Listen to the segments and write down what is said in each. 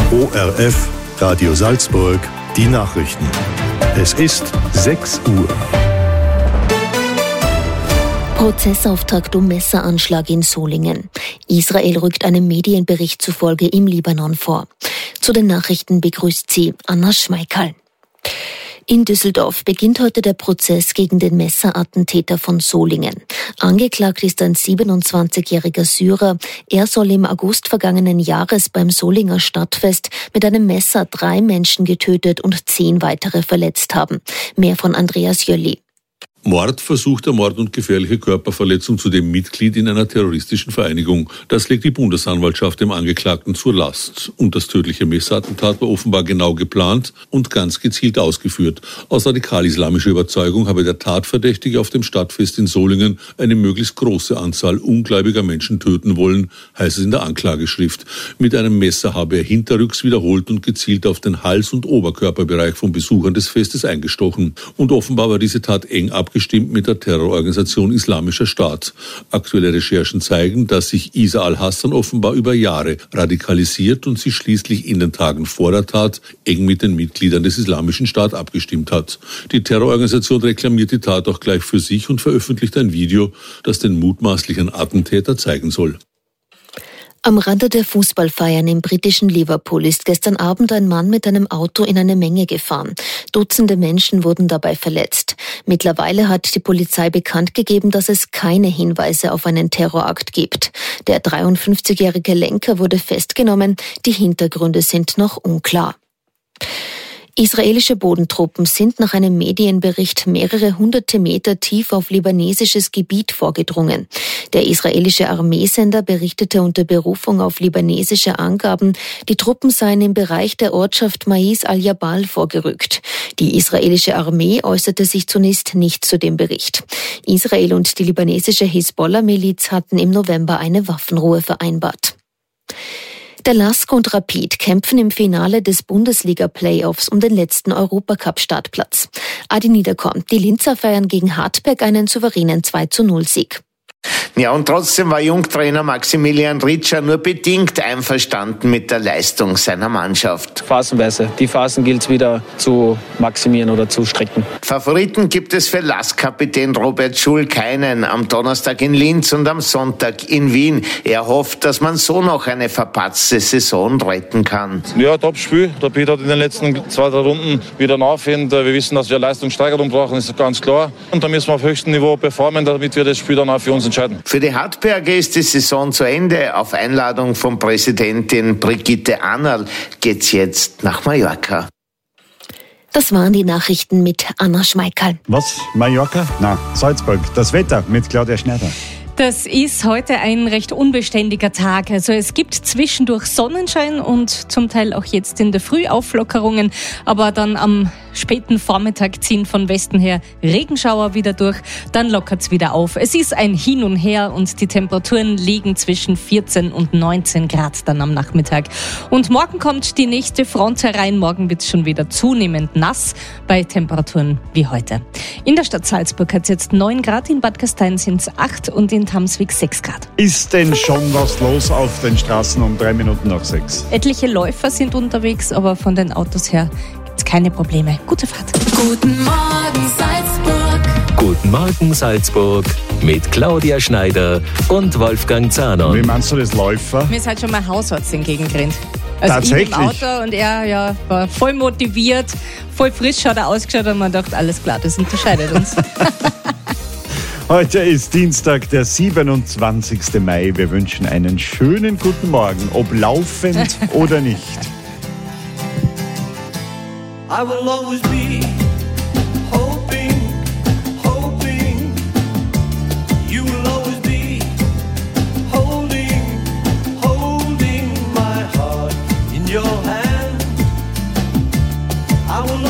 ORF Radio Salzburg, die Nachrichten. Es ist 6 Uhr. Prozessauftakt um Messeranschlag in Solingen. Israel rückt einem Medienbericht zufolge im Libanon vor. Zu den Nachrichten begrüßt sie Anna Schmeickerl. In Düsseldorf beginnt heute der Prozess gegen den Messerattentäter von Solingen. Angeklagt ist ein 27-jähriger Syrer. Er soll im August vergangenen Jahres beim Solinger Stadtfest mit einem Messer 3 Menschen getötet und 10 weitere verletzt haben. Mehr von Andreas Jölli. Mord, versuchter Mord und gefährliche Körperverletzung zu dem Mitglied in einer terroristischen Vereinigung. Das legt die Bundesanwaltschaft dem Angeklagten zur Last. Und das tödliche Messerattentat war offenbar genau geplant und ganz gezielt ausgeführt. Aus radikal-islamischer Überzeugung habe der Tatverdächtige auf dem Stadtfest in Solingen eine möglichst große Anzahl ungläubiger Menschen töten wollen, heißt es in der Anklageschrift. Mit einem Messer habe er hinterrücks wiederholt und gezielt auf den Hals- und Oberkörperbereich von Besuchern des Festes eingestochen. Und offenbar war diese Tat eng abgestimmt mit der Terrororganisation Islamischer Staat. Aktuelle Recherchen zeigen, dass sich Isa al-Hassan offenbar über Jahre radikalisiert und sich schließlich in den Tagen vor der Tat eng mit den Mitgliedern des Islamischen Staat abgestimmt hat. Die Terrororganisation reklamiert die Tat auch gleich für sich und veröffentlicht ein Video, das den mutmaßlichen Attentäter zeigen soll. Am Rande der Fußballfeiern im britischen Liverpool ist gestern Abend ein Mann mit einem Auto in eine Menge gefahren. Dutzende Menschen wurden dabei verletzt. Mittlerweile hat die Polizei bekannt gegeben, dass es keine Hinweise auf einen Terrorakt gibt. Der 53-jährige Lenker wurde festgenommen. Die Hintergründe sind noch unklar. Israelische Bodentruppen sind nach einem Medienbericht mehrere hunderte Meter tief auf libanesisches Gebiet vorgedrungen. Der israelische Armeesender berichtete unter Berufung auf libanesische Angaben, die Truppen seien im Bereich der Ortschaft Mais al-Jabal vorgerückt. Die israelische Armee äußerte sich zunächst nicht zu dem Bericht. Israel und die libanesische Hisbollah-Miliz hatten im November eine Waffenruhe vereinbart. Der LASK und Rapid kämpfen im Finale des Bundesliga-Playoffs um den letzten Europacup-Startplatz. Adi Niederkorn, die Linzer feiern gegen Hartberg einen souveränen 2:0-Sieg. Ja, und trotzdem war Jungtrainer Maximilian Ritscher nur bedingt einverstanden mit der Leistung seiner Mannschaft. Phasenweise. Die Phasen gilt es wieder zu maximieren oder zu strecken. Favoriten gibt es für LASK-Kapitän Robert Schul keinen. Am Donnerstag in Linz und am Sonntag in Wien. Er hofft, dass man so noch eine verpatzte Saison retten kann. Ja, Top-Spiel. Der Piet hat in den letzten 2-3 Runden wieder nachfinden. Wir wissen, dass wir Leistungssteigerung brauchen, ist ganz klar. Und da müssen wir auf höchstem Niveau performen, damit wir das Spiel dann auch für uns entscheiden. Für die Hartberger ist die Saison zu Ende. Auf Einladung von Präsidentin Brigitte Annerl geht's jetzt nach Mallorca. Das waren die Nachrichten mit Anna Schmeickerl. Was? Mallorca? Na, Salzburg. Das Wetter mit Claudia Schneider. Das ist heute ein recht unbeständiger Tag. Also es gibt zwischendurch Sonnenschein und zum Teil auch jetzt in der Früh Auflockerungen, aber dann am späten Vormittag ziehen von Westen her Regenschauer wieder durch, dann lockert's wieder auf. Es ist ein Hin und Her und die Temperaturen liegen zwischen 14 und 19 Grad dann am Nachmittag. Und morgen kommt die nächste Front herein. Morgen wird's schon wieder zunehmend nass bei Temperaturen wie heute. In der Stadt Salzburg hat's jetzt 9 Grad, in Bad Gastein sind's 8 und in Tamswig 6 Grad. Ist denn schon was los auf den Straßen um 3 Minuten nach 6? Etliche Läufer sind unterwegs, aber von den Autos her gibt's keine Probleme. Gute Fahrt. Guten Morgen Salzburg. Guten Morgen Salzburg mit Claudia Schneider und Wolfgang Zahner. Wie meinst du das, Läufer? Mir ist halt schon mal Hausarzt entgegengerannt. Also Tatsächlich? ich im Auto und er war voll motiviert, voll frisch hat er ausgeschaut und man dachte, alles klar, das unterscheidet uns. Heute ist Dienstag, der 27. Mai. Wir wünschen einen schönen guten Morgen, ob laufend oder nicht. I will always be hoping, you will always be holding my heart in your hand. I will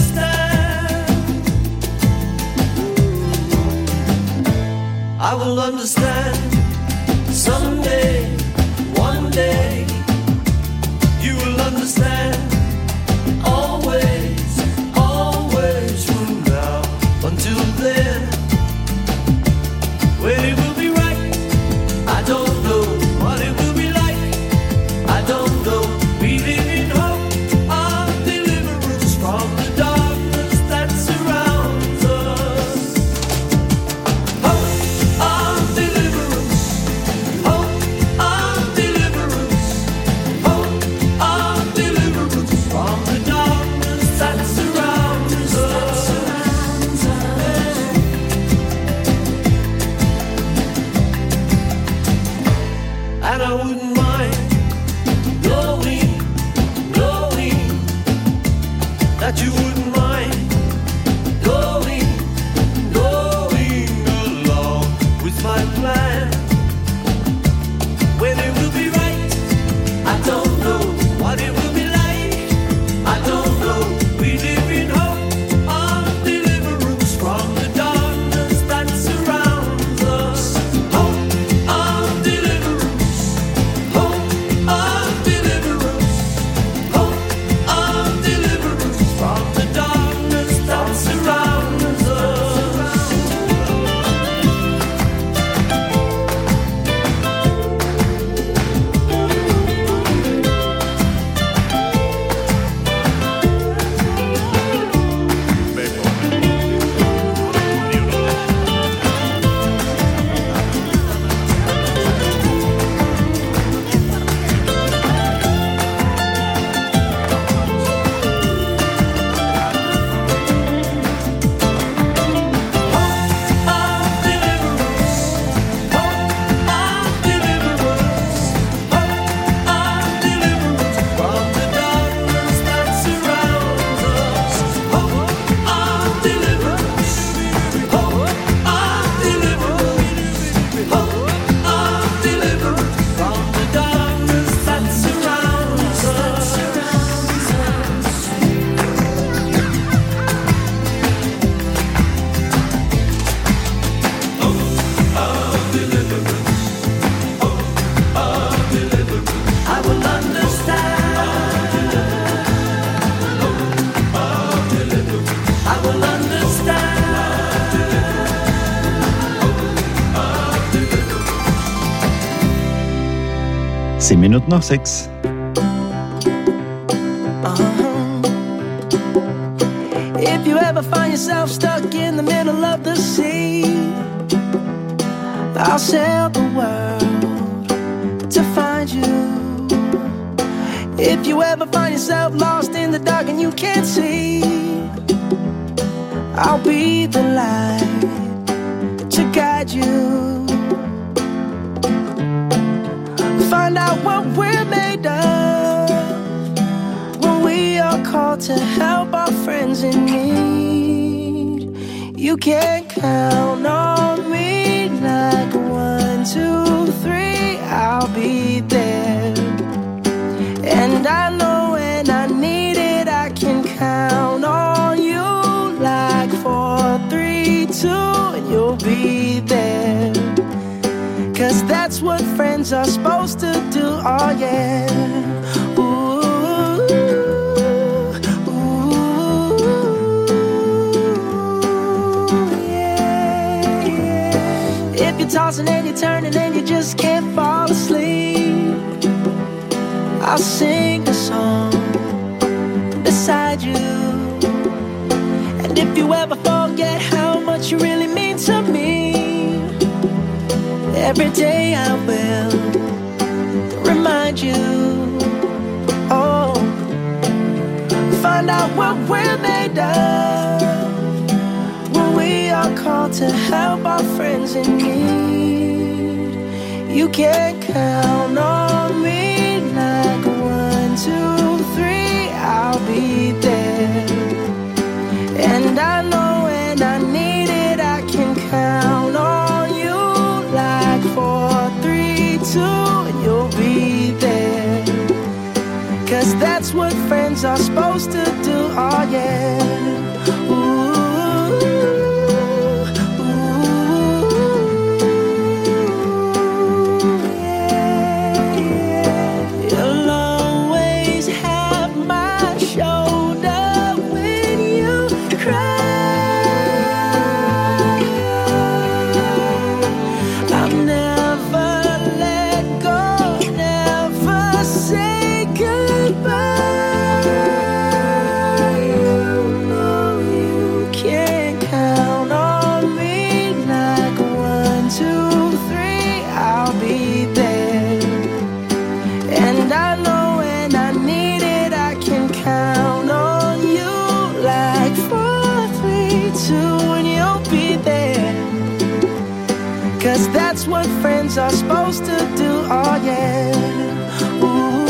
understand someday, one day, you will understand. Always from now until then. When it will be right, I don't know. What it will be like, I don't know. We live in hope. Minuten nach 6. If you ever find yourself stuck in the middle of the sea, I'll sail the world to find you. If you ever find yourself lost in the dark and you can't see, I'll be the light to guide you. Find out what we're made of when we are called to help our friends in need. You can count on me like 1, 2, 3, I'll be there. And I know when I need it, I can count on you like 4, 3, 2, and you'll be there. 'Cause that's what friends are supposed to do, oh yeah. Ooh, ooh, yeah, yeah. If you're tossing and you're turning and you just can't fall asleep, I'll sing a song beside you. And if you ever forget how much you really mean to me, every day I will remind you. Oh, find out what we're made of when we are called to help our friends in need. You can count on me like 1, 2, 3, I'll be there. And I know when I need it, I can count on you like 4, 3, 2, and you'll be there. 'Cause that's what friends are supposed to do, oh yeah. Ooh, ooh, yeah, yeah. You'll always have my shoulder when you cry. I'll never let go, never say goodbye. You know you can count on me like 1, 2, 3, I'll be there. And I know when I need it, I can count on you like 4, 3, 2, and you'll be there. 'Cause that's what friends are supposed to do, oh yeah. Ooh,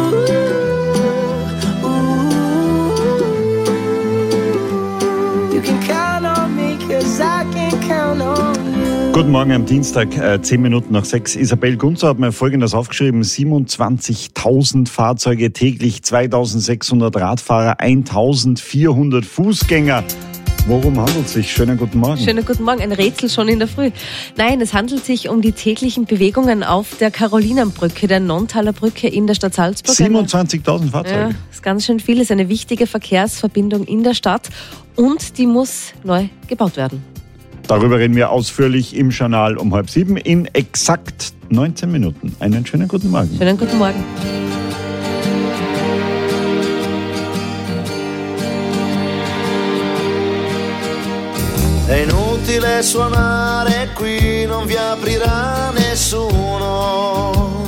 ooh. You can count on me 'cause I can count on you. Guten Morgen am Dienstag, 10 Minuten nach 6. Isabel Gunzer hat mir Folgendes aufgeschrieben: 27.000 Fahrzeuge täglich, 2.600 Radfahrer, 1.400 Fußgänger. Worum handelt es sich? Schönen guten Morgen. Schönen guten Morgen, ein Rätsel schon in der Früh. Nein, es handelt sich um die täglichen Bewegungen auf der Carolinenbrücke, der Nonntaler Brücke in der Stadt Salzburg. 27.000 Fahrzeuge. Ja, das ist ganz schön viel. Es ist eine wichtige Verkehrsverbindung in der Stadt und die muss neu gebaut werden. Darüber reden wir ausführlich im Journal um 6:30 in exakt 19 Minuten. Einen schönen guten Morgen. Schönen guten Morgen. È inutile suonare qui, non vi aprirà nessuno.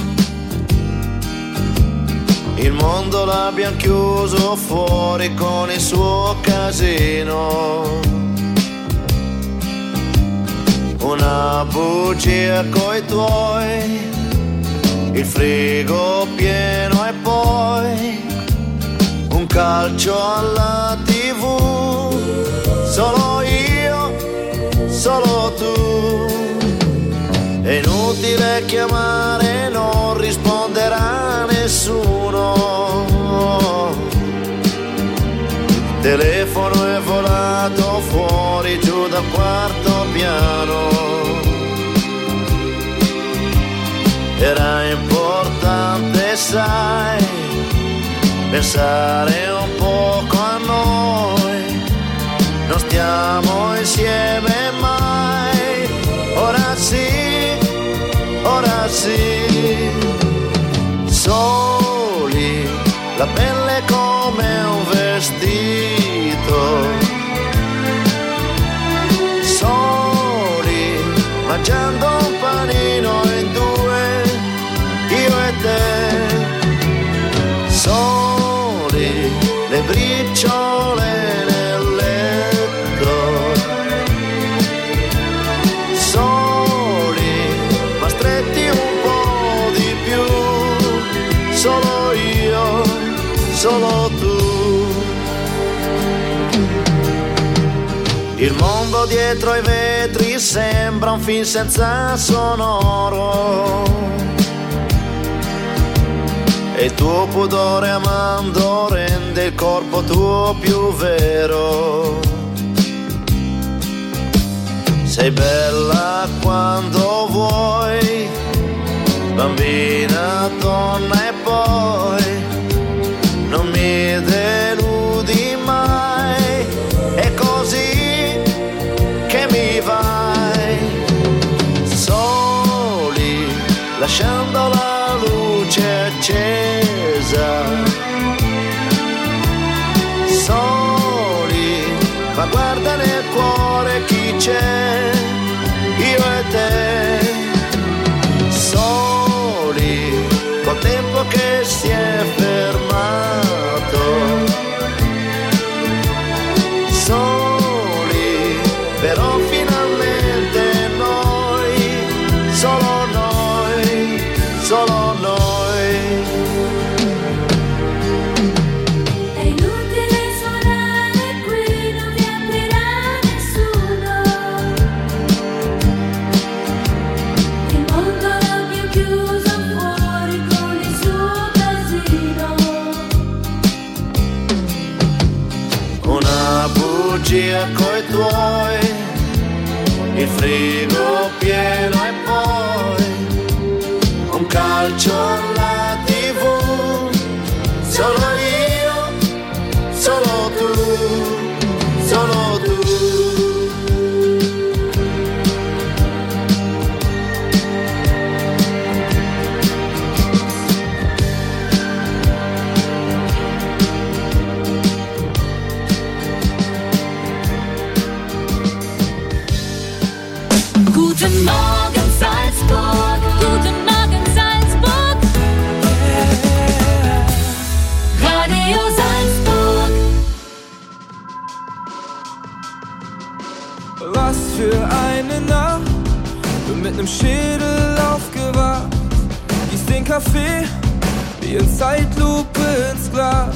Il mondo l'abbiamo chiuso fuori con il suo casino. Una bugia coi tuoi, il frigo pieno e poi un calcio alla TV. Solo io, solo tu. È inutile chiamare, non risponderà nessuno. Il telefono è volato fuori giù dal quarto piano. Era importante, sai, pensare un poco a noi. Non stiamo insieme mai. Ora sì, ora sì. la pelle come un vestito. Soli, mangiando un panino in due, io e te. Soli, le briciole nel letto. Soli, ma stretti un po' di più. Solo io, solo tu. Il mondo dietro ai vetri sembra un film senza sonoro. E il tuo pudore amando rende il corpo tuo più vero. Sei bella quando vuoi, bambina, donna e poi non mi deludi mai. È così che mi vai. Soli, lasciando la luce accesa. Soli, ma guarda nel cuore chi c'è, io e te. Soli, col tempo che si è fermato. Soli, però finalmente noi, solo noi, solo noi. È inutile suonare qui, non ti aprirà nessuno. Il mondo l'abbiamo chiuso fuori con il suo casino. Una bugia coi tuoi, il frigo pieno e poi un calcio alla TV. Solo io, solo tu, solo tu. Guten Morgen Salzburg, guten Morgen Salzburg. Radio Salzburg. Was für eine Nacht, bin mit nem Schädel aufgewacht. Gieß den Kaffee wie in Zeitlupe ins Glas.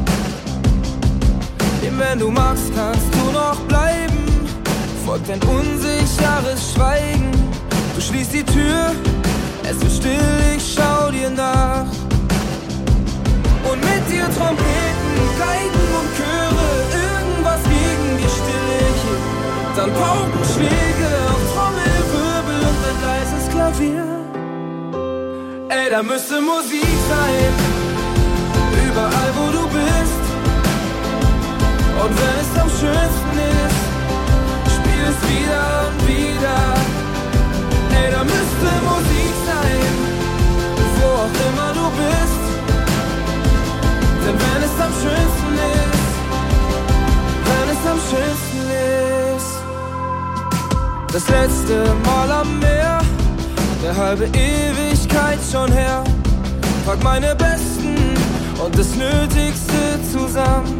Denn wenn du magst, kannst du noch bleiben. Folgt ein unsicheres Schweigen. Du schließt die Tür, es wird still, ich schau dir nach. Und mit dir Trompeten, Geige und Chöre, irgendwas gegen die Stille hier. Dann Paukenschläge auf Trommelwirbel und ein leises Klavier. Ey, da müsste Musik sein, überall wo du bist. Und wenn es am schönsten ist, spiel es wieder und wieder. Ey, da müsste Musik sein, wo auch immer du bist. Denn wenn es am schönsten ist, wenn es am schönsten ist. Das letzte Mal am Meer, eine halbe Ewigkeit schon her. Pack meine Besten und das Nötigste zusammen.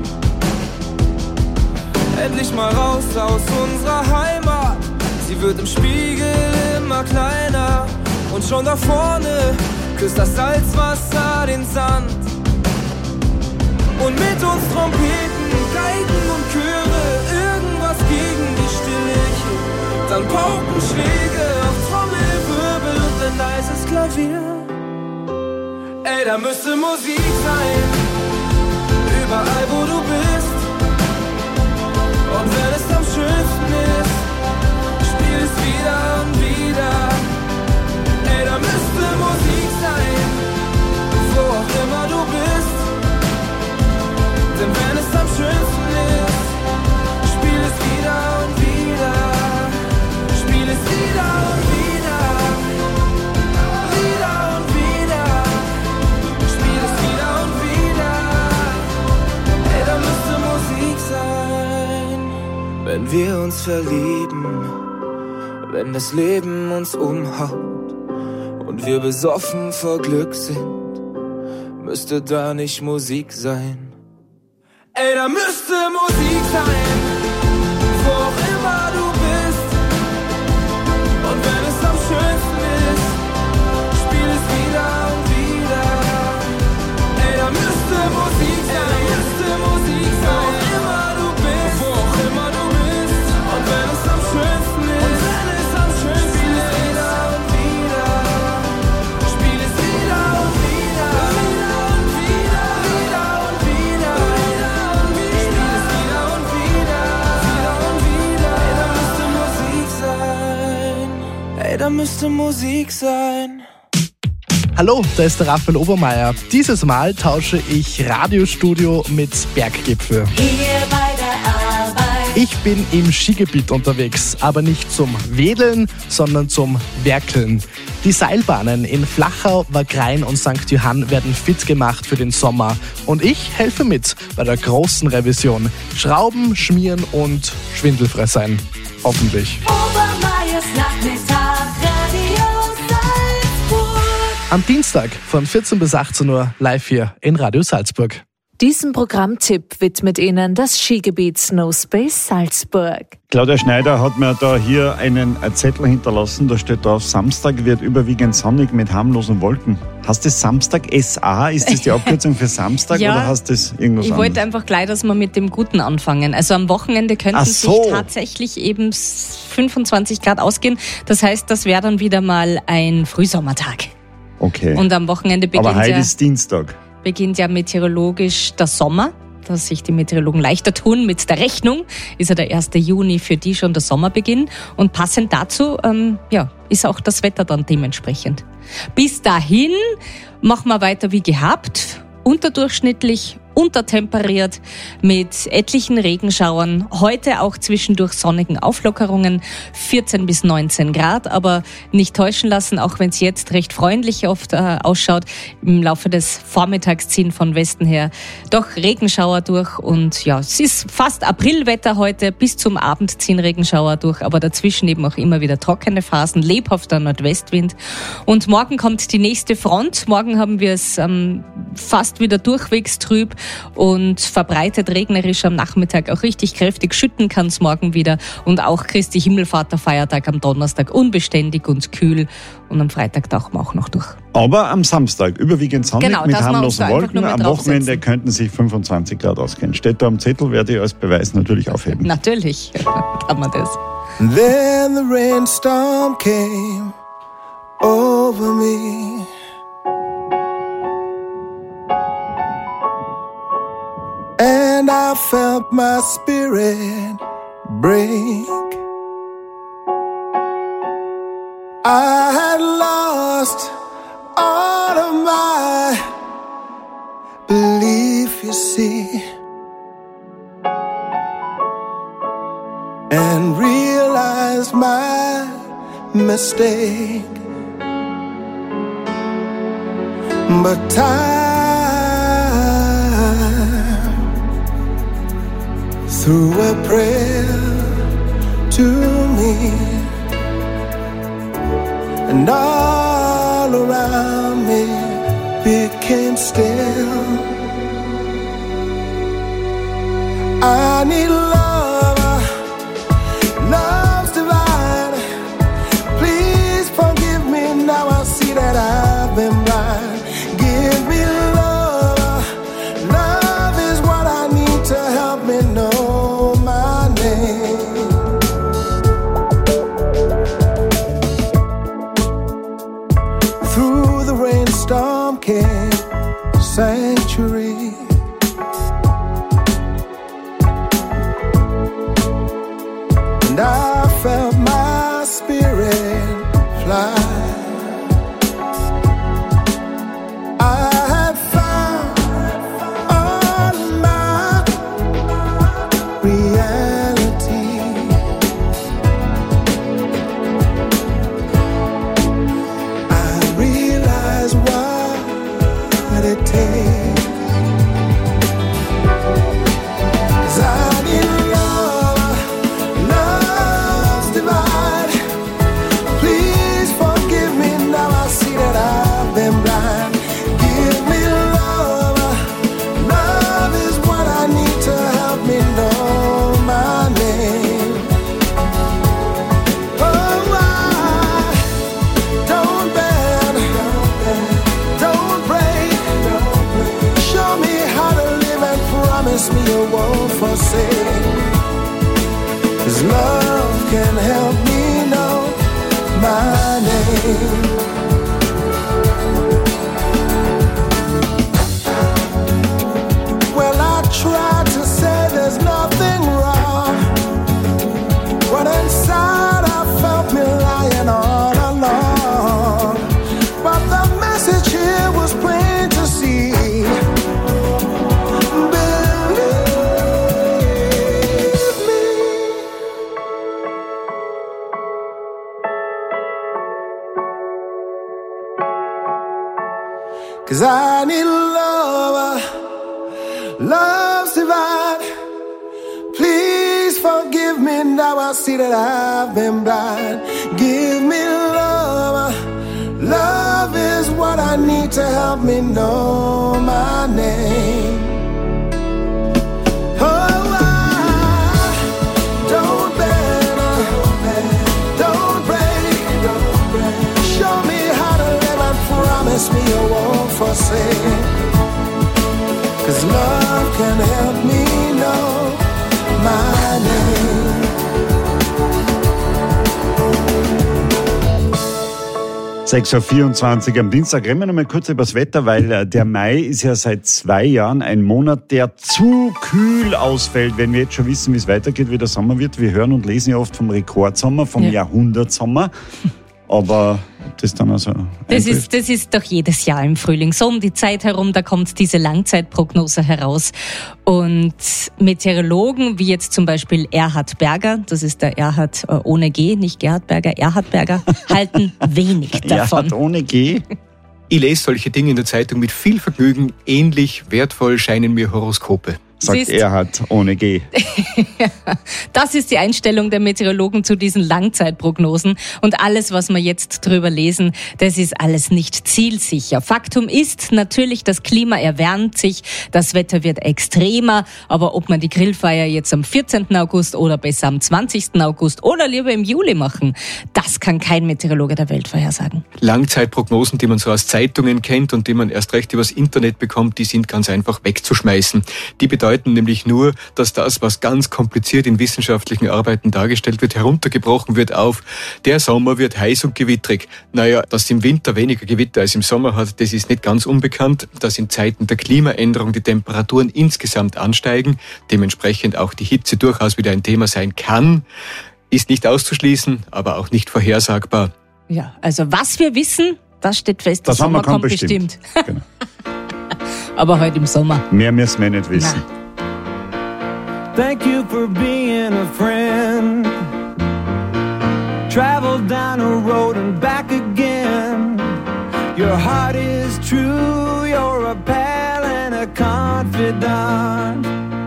Endlich mal raus aus unserer Heimat. Sie wird im Spiegel immer kleiner. Und schon da vorne küsst das Salzwasser den Sand. Und mit uns Trompeten, Geigen und Chöre, irgendwas gegen die Stille hier. Dann Paukenschläge auf Trommelwirbel und ein leises Klavier. Ey, da müsste Musik sein, überall wo du bist. Und wenn es am schönsten ist, spiel es wieder und wieder. Ey, da müsste Musik sein, wo auch immer du bist. Denn wenn es am schönsten ist, spiel es wieder und wieder. Spiel es wieder und wieder. Wieder und wieder. Spiel es wieder und wieder. wenn wir uns verlieben, wenn das Leben uns umhaut und wir besoffen vor Glück sind, müsste da nicht Musik sein? Ey, da müsste Musik sein, wo auch immer du bist. Und wenn es am schönsten ist, spiel es wieder und wieder. Ey, da müsste Musik sein, wo auch immer du bist, wo auch immer du bist. Und wenn es am schönsten ist, spiel es wieder und wieder. Spiel es wieder und wieder, wieder und wieder, wieder und wieder, wieder und wieder. Spiel es wieder und wieder, wieder und wieder. Ey, da müsste Musik sein. Hallo, da ist der Raphael Obermeier. Dieses Mal tausche ich Radiostudio mit Berggipfel. Hier bei der Arbeit. Ich bin im Skigebiet unterwegs, aber nicht zum Wedeln, sondern zum Werkeln. Die Seilbahnen in Flachau, Wagrain und St. Johann werden fit gemacht für den Sommer. Und ich helfe mit bei der großen Revision. Schrauben, schmieren und schwindelfrei sein. Hoffentlich. Obermeiers Nachmittag, Radio Salzburg. Am Dienstag von 14 bis 18 Uhr live hier in Radio Salzburg. Diesen Programmtipp widmet Ihnen das Skigebiet Snowspace Salzburg. Claudia Schneider hat mir da hier einen Zettel hinterlassen, da steht drauf, Samstag wird überwiegend sonnig mit harmlosen Wolken. Heißt das Samstag SA? Ist das die Abkürzung für Samstag Ja, oder heißt das irgendwas Ich anderes? wollte einfach gleich, dass wir mit dem Guten anfangen. Also am Wochenende könnten sich tatsächlich eben 25 Grad ausgehen. Das heißt, das wäre dann wieder mal ein Frühsommertag. Okay. Und am Wochenende Aber heute ist Dienstag. beginnt ja meteorologisch der Sommer, dass sich die Meteorologen leichter tun mit der Rechnung. Ist ja der 1. Juni für die schon der Sommerbeginn. Und passend dazu ist auch das Wetter dann dementsprechend. Bis dahin machen wir weiter wie gehabt, unterdurchschnittlich, untertemperiert mit etlichen Regenschauern. Heute auch zwischendurch sonnigen Auflockerungen, 14 bis 19 Grad, aber nicht täuschen lassen, auch wenn es jetzt recht freundlich oft ausschaut. Im Laufe des Vormittags ziehen von Westen her doch Regenschauer durch und ja, es ist fast Aprilwetter heute, bis zum Abend ziehen Regenschauer durch, aber dazwischen eben auch immer wieder trockene Phasen, lebhafter Nordwestwind. Und morgen kommt die nächste Front. Morgen haben wir es fast wieder durchwegs trüb und verbreitet regnerisch am Nachmittag, auch richtig kräftig schütten kann es morgen wieder und auch Christi Himmelfahrt, der Feiertag am Donnerstag, unbeständig und kühl und am Freitag tauchen wir auch noch durch. Aber am Samstag überwiegend sonnig Genau, mit dass wir uns harmlosen da einfach Wolken. nur mit Am Wochenende draufsetzen. könnten sich 25 Grad ausgehen. Steht da am Zettel, werde ich als Beweis natürlich aufheben. Natürlich kann man das. Then the rainstorm came over me. And I felt my spirit break. I had lost all of my belief, you see, and realized my mistake. But time threw a prayer to me, and all around me became still. I need love, love's divine. Please forgive me, now I see that I've been blind. Give me love, love is what I need to help me know my name. Through the rainstorm came sanctuary. promise me you won't forsake. 'Cause love can help me know my name. Well, I tried to say there's nothing wrong, but inside I felt me lying all along. But the message here was plain to see. Believe me. 'Cause I need love, love's divine. Please forgive me now, I see that I've been blind. Give me love, love is what I need to help me know my name. Oh, don't bend, don't break. Show me how to live and promise me you won't forsake. 'Cause love can help me know my name. (6:24 Uhr) am Dienstag. Reden wir noch mal kurz über das Wetter, weil der Mai ist ja seit 2 Jahren ein Monat, der zu kühl ausfällt, wenn wir jetzt schon wissen, wie es weitergeht, wie der Sommer wird. Wir hören und lesen ja oft vom Rekordsommer, vom Jahrhundertsommer. Aber ob das dann also das ist doch jedes Jahr im Frühling. So um die Zeit herum, da kommt diese Langzeitprognose heraus. Und Meteorologen, wie jetzt zum Beispiel Erhard Berger, das ist der Erhard ohne G, nicht Gerhard Berger, Erhard Berger, halten wenig davon. Erhard ohne G? Ich lese solche Dinge in der Zeitung mit viel Vergnügen. Ähnlich wertvoll scheinen mir Horoskope. Sagt Erhard ohne G. Das ist die Einstellung der Meteorologen zu diesen Langzeitprognosen. Und alles, was wir jetzt drüber lesen, das ist alles nicht zielsicher. Faktum ist natürlich, das Klima erwärmt sich, das Wetter wird extremer. Aber ob man die Grillfeier jetzt am 14. August oder besser am 20. August oder lieber im Juli machen, das kann kein Meteorologe der Welt vorhersagen. Langzeitprognosen, die man so aus Zeitungen kennt und die man erst recht übers Internet bekommt, die sind ganz einfach wegzuschmeißen. Die bedeuten nämlich nur, dass das, was ganz kompliziert in wissenschaftlichen Arbeiten dargestellt wird, heruntergebrochen wird auf, der Sommer wird heiß und gewittrig. Naja, dass im Winter weniger Gewitter als im Sommer hat, das ist nicht ganz unbekannt. Dass in Zeiten der Klimaänderung die Temperaturen insgesamt ansteigen, dementsprechend auch die Hitze durchaus wieder ein Thema sein kann, ist nicht auszuschließen, aber auch nicht vorhersagbar. Ja, also was wir wissen, das steht fest, der Sommer kommt bestimmt. Genau. Aber heute im Sommer. Mehr müssen wir nicht wissen. Na. Thank you for being a friend. Travel down a road and back again. Your heart is true, you're a pal and a confidant.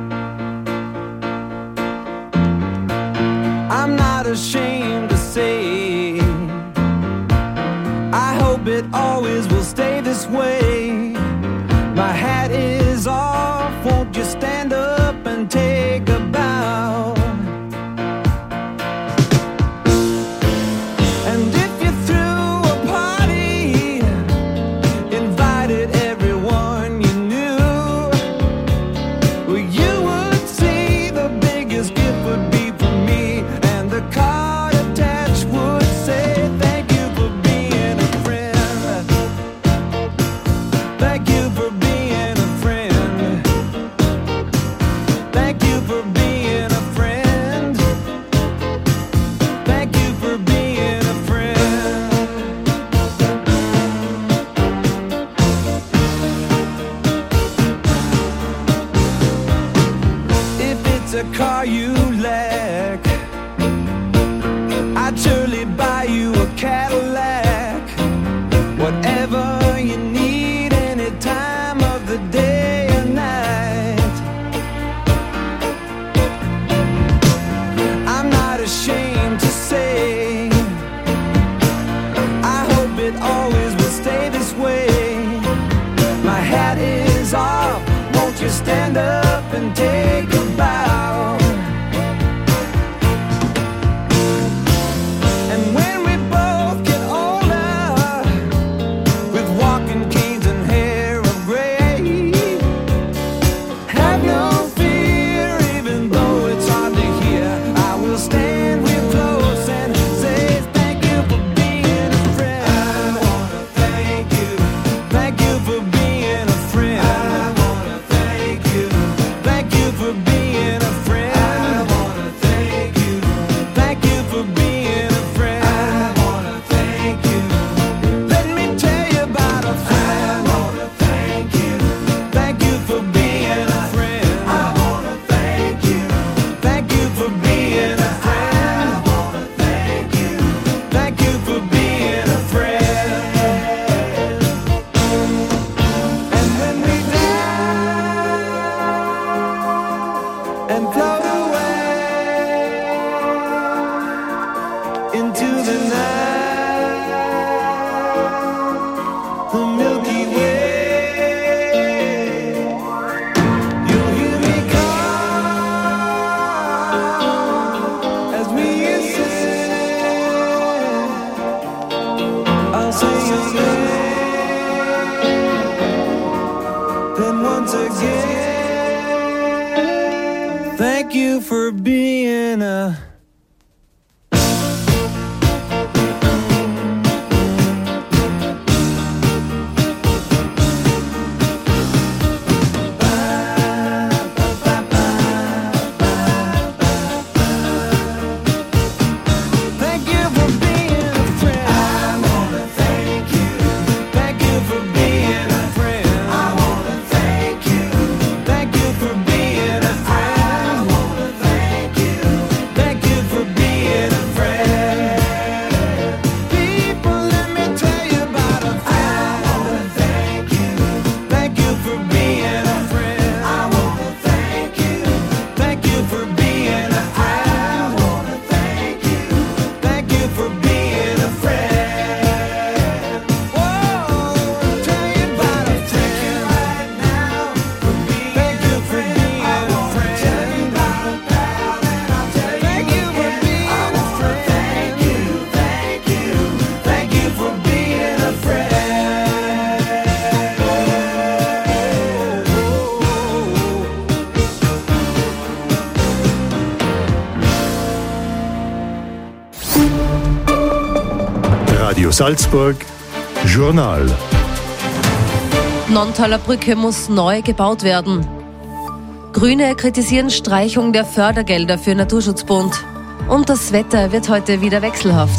I'm not ashamed to say, I hope it always will stay this way. My hat is off, won't you stand up and take a bow? And if you threw a party, invited everyone you knew, well, you would see the biggest gift would be from me, and the card attached would say, thank you for being a friend. Thank you for being a friend. Thank you for being a friend. Thank you for being a friend. If it's a car you lack, I'd surely buy you a Cadillac. Whatever you need, any time of the day or night. I'm not ashamed to say, I hope it always will stay this way. My hat is off, won't you stand up and take a bow? and float away into the night, the Milky Way. You'll hear me call as we ascend. I'll say your name, then once again. Thank you for being a Radio Salzburg Journal. Nonntaler Brücke muss neu gebaut werden. Grüne kritisieren Streichung der Fördergelder für Naturschutzbund. Und das Wetter wird heute wieder wechselhaft.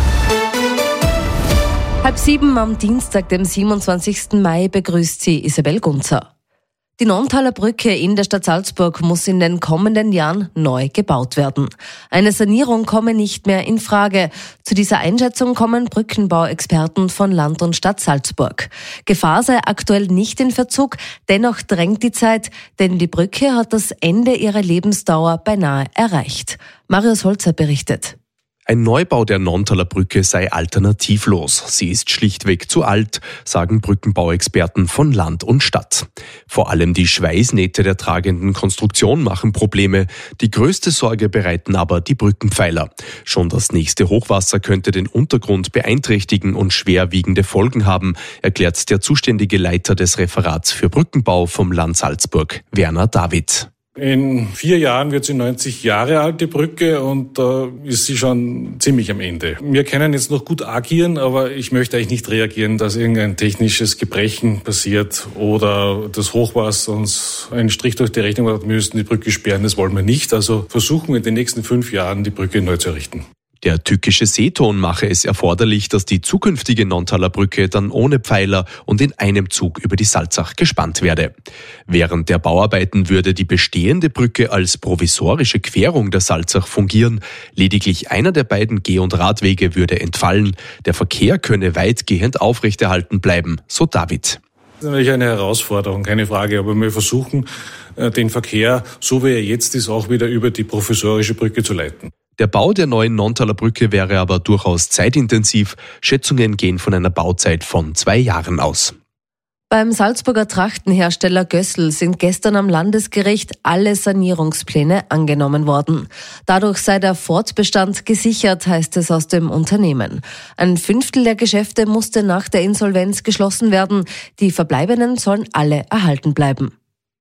6:30 am Dienstag, dem 27. Mai, begrüßt sie Isabel Gunzer. Die Nonntaler Brücke in der Stadt Salzburg muss in den kommenden Jahren neu gebaut werden. Eine Sanierung komme nicht mehr in Frage. Zu dieser Einschätzung kommen Brückenbauexperten von Land und Stadt Salzburg. Gefahr sei aktuell nicht in Verzug, dennoch drängt die Zeit, denn die Brücke hat das Ende ihrer Lebensdauer beinahe erreicht. Marius Holzer berichtet. Ein Neubau der Nonntaler Brücke sei alternativlos. Sie ist schlichtweg zu alt, sagen Brückenbauexperten von Land und Stadt. Vor allem die Schweißnähte der tragenden Konstruktion machen Probleme. Die größte Sorge bereiten aber die Brückenpfeiler. Schon das nächste Hochwasser könnte den Untergrund beeinträchtigen und schwerwiegende Folgen haben, erklärt der zuständige Leiter des Referats für Brückenbau vom Land Salzburg, Werner David. In 4 Jahren wird sie 90 Jahre alt, die Brücke, und da ist sie schon ziemlich am Ende. Wir können jetzt noch gut agieren, aber ich möchte eigentlich nicht reagieren, dass irgendein technisches Gebrechen passiert oder das Hochwasser uns einen Strich durch die Rechnung macht, wir müssen die Brücke sperren. Das wollen wir nicht. Also versuchen wir in den nächsten 5 Jahren, die Brücke neu zu errichten. Der tückische Seeton mache es erforderlich, dass die zukünftige Nonntaler Brücke dann ohne Pfeiler und in einem Zug über die Salzach gespannt werde. Während der Bauarbeiten würde die bestehende Brücke als provisorische Querung der Salzach fungieren. Lediglich einer der beiden Geh- und Radwege würde entfallen. Der Verkehr könne weitgehend aufrechterhalten bleiben, so David. Das ist natürlich eine Herausforderung, keine Frage, aber wir versuchen, den Verkehr, so wie er jetzt ist, auch wieder über die provisorische Brücke zu leiten. Der Bau der neuen Nonntaler Brücke wäre aber durchaus zeitintensiv. Schätzungen gehen von einer Bauzeit von 2 Jahren aus. Beim Salzburger Trachtenhersteller Gössel sind gestern am Landesgericht alle Sanierungspläne angenommen worden. Dadurch sei der Fortbestand gesichert, heißt es aus dem Unternehmen. 1/5 der Geschäfte musste nach der Insolvenz geschlossen werden. Die verbleibenden sollen alle erhalten bleiben.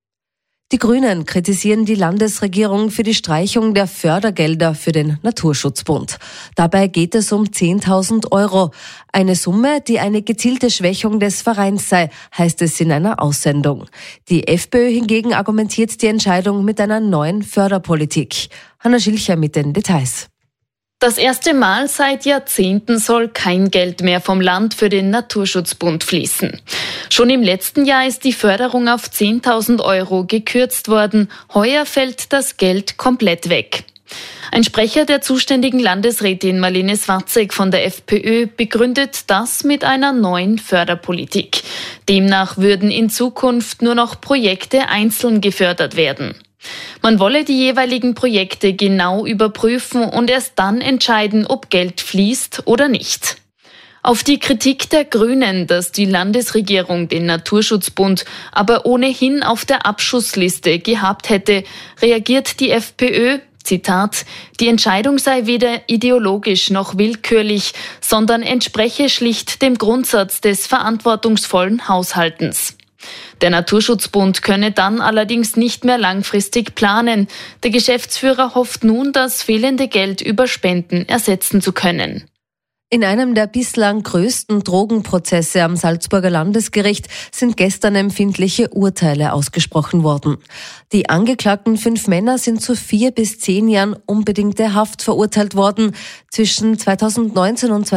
Die Grünen kritisieren die Landesregierung für die Streichung der Fördergelder für den Naturschutzbund. Dabei geht es um 10.000 €. Eine Summe, die eine gezielte Schwächung des Vereins sei, heißt es in einer Aussendung. Die FPÖ hingegen argumentiert die Entscheidung mit einer neuen Förderpolitik. Hanna Schilcher mit den Details. Das erste Mal seit Jahrzehnten soll kein Geld mehr vom Land für den Naturschutzbund fließen. Schon im letzten Jahr ist die Förderung auf 10.000 € gekürzt worden. Heuer fällt das Geld komplett weg. Ein Sprecher der zuständigen Landesrätin Marlene Swatzek von der FPÖ begründet das mit einer neuen Förderpolitik. Demnach würden in Zukunft nur noch Projekte einzeln gefördert werden. Man wolle die jeweiligen Projekte genau überprüfen und erst dann entscheiden, ob Geld fließt oder nicht. Auf die Kritik der Grünen, dass die Landesregierung den Naturschutzbund aber ohnehin auf der Abschussliste gehabt hätte, reagiert die FPÖ, Zitat, die Entscheidung sei weder ideologisch noch willkürlich, sondern entspreche schlicht dem Grundsatz des verantwortungsvollen Haushaltens. Der Naturschutzbund könne dann allerdings nicht mehr langfristig planen. Der Geschäftsführer hofft nun, das fehlende Geld über Spenden ersetzen zu können. In einem der bislang größten Drogenprozesse am Salzburger Landesgericht sind gestern empfindliche Urteile ausgesprochen worden. Die angeklagten 5 Männer sind zu 4 bis 10 Jahren unbedingte Haft verurteilt worden. Zwischen 2019 und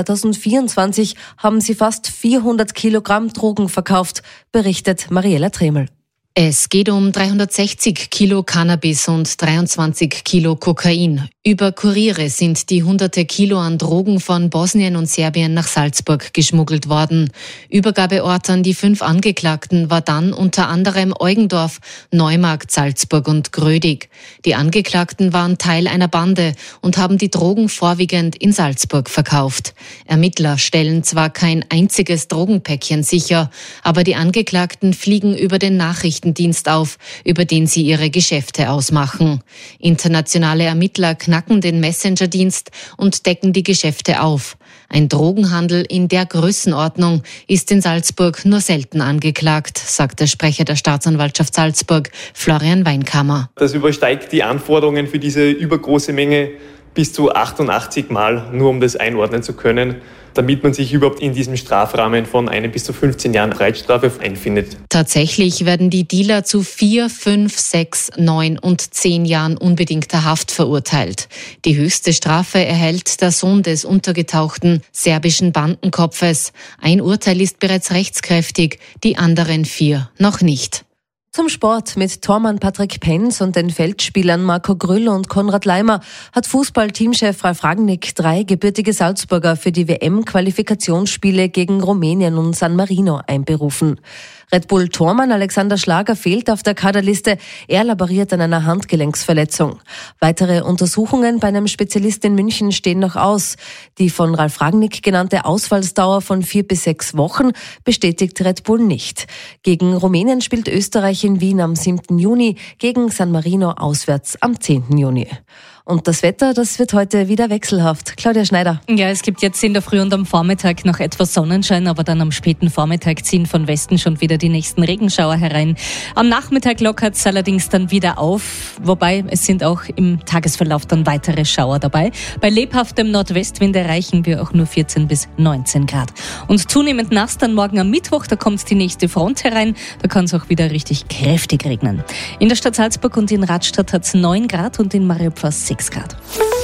2024 haben sie fast 400 Kilogramm Drogen verkauft, berichtet Mariella Tremel. Es geht um 360 Kilo Cannabis und 23 Kilo Kokain. Über Kuriere sind die hunderte Kilo an Drogen von Bosnien und Serbien nach Salzburg geschmuggelt worden. Übergabeort an die 5 Angeklagten war dann unter anderem Eugendorf, Neumarkt, Salzburg und Grödig. Die Angeklagten waren Teil einer Bande und haben die Drogen vorwiegend in Salzburg verkauft. Ermittler stellen zwar kein einziges Drogenpäckchen sicher, aber die Angeklagten fliegen über den Nachrichtendienst auf, über den sie ihre Geschäfte ausmachen. Internationale Ermittler knacken den Messenger-Dienst und decken die Geschäfte auf. Ein Drogenhandel in der Größenordnung ist in Salzburg nur selten angeklagt, sagt der Sprecher der Staatsanwaltschaft Salzburg, Florian Weinkammer. Das übersteigt die Anforderungen für diese übergroße Menge bis zu 88 Mal, nur um das einordnen zu können, damit man sich überhaupt in diesem Strafrahmen von 1 bis zu 15 Jahren Freiheitsstrafe einfindet. Tatsächlich werden die Dealer zu 4, 5, 6, 9 und 10 Jahren unbedingter Haft verurteilt. Die höchste Strafe erhält der Sohn des untergetauchten serbischen Bandenkopfes. Ein Urteil ist bereits rechtskräftig, die anderen 4 noch nicht. Zum Sport mit Tormann Patrick Penz und den Feldspielern Marco Grüll und Konrad Leimer hat Fußball-Teamchef Ralf Rangnick 3 gebürtige Salzburger für die WM-Qualifikationsspiele gegen Rumänien und San Marino einberufen. Red Bull-Tormann Alexander Schlager fehlt auf der Kaderliste. Er laboriert an einer Handgelenksverletzung. Weitere Untersuchungen bei einem Spezialist in München stehen noch aus. Die von Ralf Rangnick genannte Ausfallsdauer von 4 bis 6 Wochen bestätigt Red Bull nicht. Gegen Rumänien spielt Österreich in Wien am 7. Juni, gegen San Marino auswärts am 10. Juni. Und das Wetter, das wird heute wieder wechselhaft. Claudia Schneider. Ja, es gibt jetzt in der Früh und am Vormittag noch etwas Sonnenschein, aber dann am späten Vormittag ziehen von Westen schon wieder die nächsten Regenschauer herein. Am Nachmittag lockert es allerdings dann wieder auf, wobei es sind auch im Tagesverlauf dann weitere Schauer dabei. Bei lebhaftem Nordwestwind erreichen wir auch nur 14 bis 19 Grad. Und zunehmend nass dann morgen am Mittwoch, da kommt die nächste Front herein, da kann es auch wieder richtig kräftig regnen. In der Stadt Salzburg und in Radstadt hat es 9 Grad und in Mariuplas 6 Grad.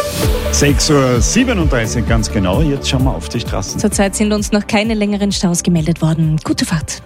6:37 Uhr ganz genau. Jetzt schauen wir auf die Straßen. Zurzeit sind uns noch keine längeren Staus gemeldet worden. Gute Fahrt.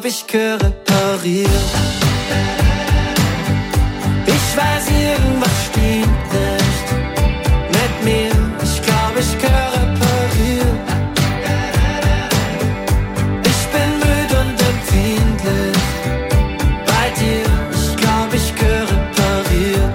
ich gehöre repariert. Ich weiß, irgendwas stimmt nicht mit mir. Ich glaub, ich gehöre repariert. Ich bin müde und empfindlich bei dir. Ich glaub, ich gehöre repariert.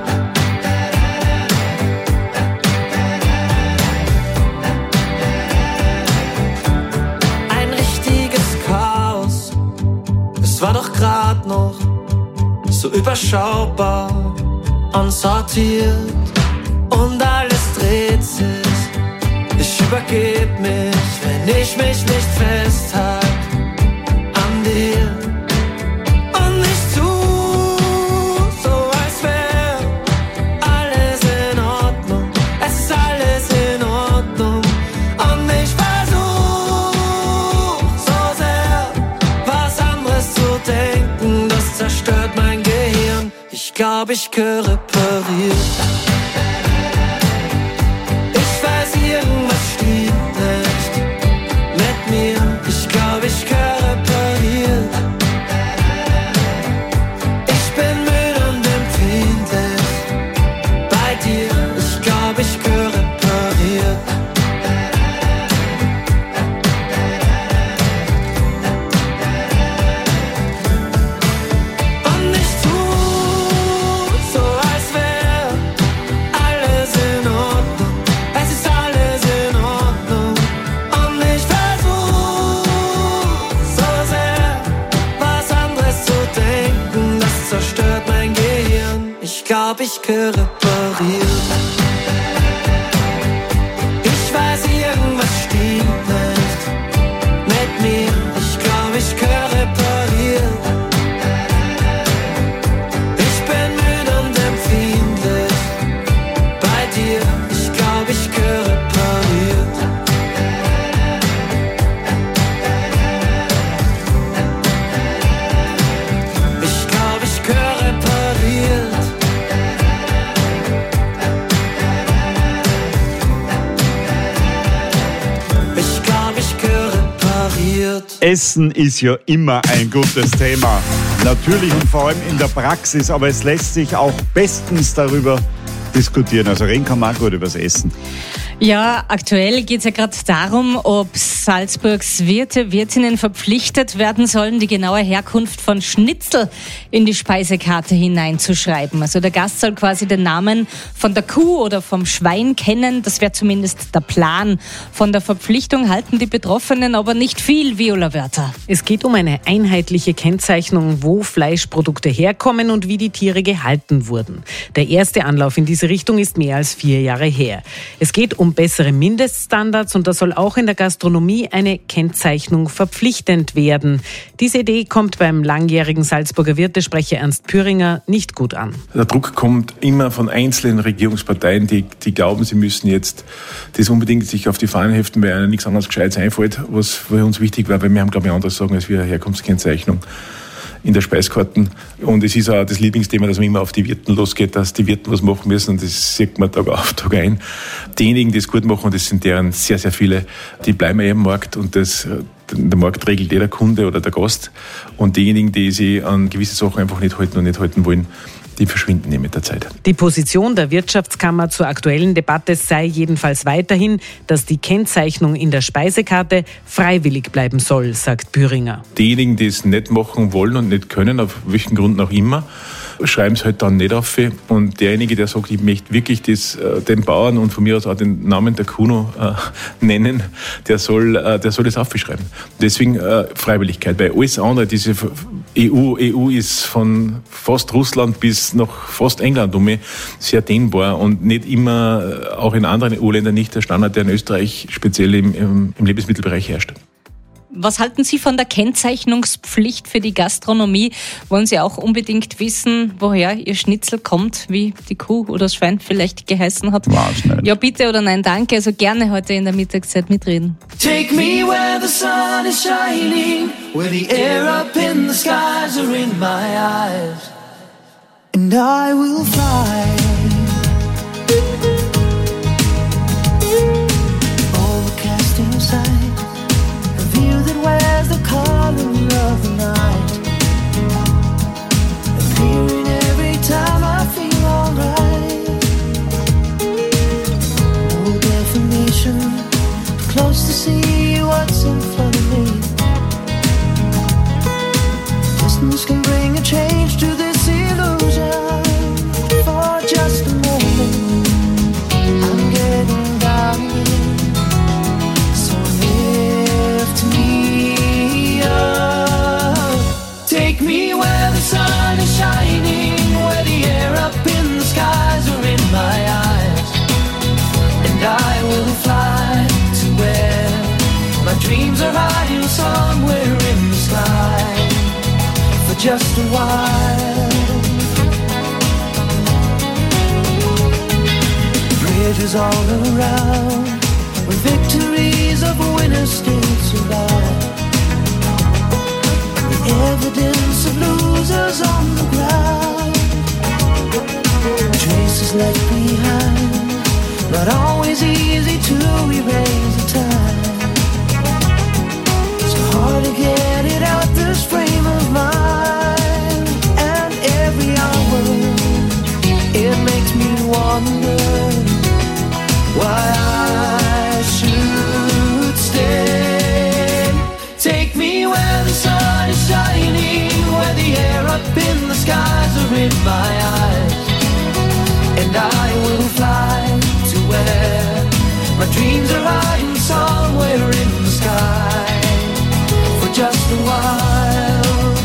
Ein richtiges Chaos. Es war doch grad noch so überschaubar und sortiert und alles dreht sich. Ich übergeb mich, wenn ich mich nicht festhalte an dir. Und ich tu so, als wär alles in Ordnung. Es ist alles in Ordnung. Und ich versuch so sehr, was anderes zu denken. Das zerstört mein Gehirn. Ich glaub, ich gehöre repariert. Ich weiß, irgendwas stimmt nicht mit mir. Ich glaub, ich gehöre repariert. Ich bin müde und empfindlich bei dir. Ich glaub, ich gehöre repariert. Und ich tu so, als wär alles in Ordnung. Es ist alles in Ordnung. Und ich versuch so sehr, was anderes zu denken. Das zerstört mein Gehirn. Ich glaub, ich gehöre repariert. Ich weiß, irgendwas stimmt nicht mit mir. Ich glaub, ich gehöre repariert. Ich bin müde und empfindlich bei dir. Ich glaub, ich gehöre repariert. Ich glaub, ich gehöre repariert. Ich glaub, ich gehöre repariert. Essen ist ja immer ein gutes Thema. Natürlich und vor allem in der Praxis, aber es lässt sich auch bestens darüber diskutieren. Also reden kann man auch gut über das Essen. Ja, aktuell geht es ja gerade darum, ob Salzburgs Wirte, Wirtinnen verpflichtet werden sollen, die genaue Herkunft von Schnitzel in die Speisekarte hineinzuschreiben. Also der Gast soll quasi den Namen von der Kuh oder vom Schwein kennen. Das wäre zumindest der Plan. Von der Verpflichtung halten die Betroffenen aber nicht viel, Viola Wörter. Es geht um eine einheitliche Kennzeichnung, wo Fleischprodukte herkommen und wie die Tiere gehalten wurden. Der erste Anlauf in diese Richtung ist mehr als 4 Jahre her. Es geht um bessere Mindeststandards und da soll auch in der Gastronomie eine Kennzeichnung verpflichtend werden. Diese Idee kommt beim langjährigen Salzburger Wirtesprecher Ernst Püringer nicht gut an. Der Druck kommt immer von einzelnen Regierungsparteien, die glauben, sie müssen jetzt das unbedingt sich auf die Fahnen heften, weil ihnen nichts anderes Gescheites einfällt, was für uns wichtig war, weil wir haben, glaube ich, anderes sagen als wir Herkunftskennzeichnung in der Speiskarten. Und es ist auch das Lieblingsthema, dass man immer auf die Wirten losgeht, dass die Wirten was machen müssen, und das sieht man Tag auf, Tag ein. Diejenigen, die es gut machen, und das sind deren sehr, sehr viele, die bleiben ja im Markt, und der Markt regelt der Kunde oder der Gast. Und diejenigen, die sich an gewisse Sachen einfach nicht halten und nicht halten wollen, die verschwinden nicht mit der Zeit. Die Position der Wirtschaftskammer zur aktuellen Debatte sei jedenfalls weiterhin, dass die Kennzeichnung in der Speisekarte freiwillig bleiben soll, sagt Püringer. Diejenigen, die es nicht machen wollen und nicht können, auf welchen Grund auch immer, schreiben es halt dann nicht auf. Und derjenige, der sagt, ich möchte wirklich den Bauern und von mir aus auch den Namen der Kuno nennen, der soll das aufschreiben. Deswegen Freiwilligkeit, weil alles andere, diese EU ist von fast Russland bis nach fast England sehr dehnbar und nicht immer, auch in anderen EU-Ländern nicht der Standard, der in Österreich speziell im Lebensmittelbereich herrscht. Was halten Sie von der Kennzeichnungspflicht für die Gastronomie? Wollen Sie auch unbedingt wissen, woher Ihr Schnitzel kommt, wie die Kuh oder das Schwein vielleicht geheißen hat? Ja, bitte oder nein, danke. Also gerne heute in der Mittagszeit mitreden. Take me where the sun is shining, where the air up in the skies are in my eyes, and I will fly. Overcast inside, a view that wears the color of the night. just a while. Bridges all around, with victories of winners still survive. The evidence of losers on the ground, traces left behind, not always easy to erase the time. It's hard to get it out this frame of mind, and every hour it makes me wonder why I should stay. Take me where the sun is shining, where the air up in the skies are in my eyes, and I will fly to where my dreams are hiding somewhere in the sky for just a while.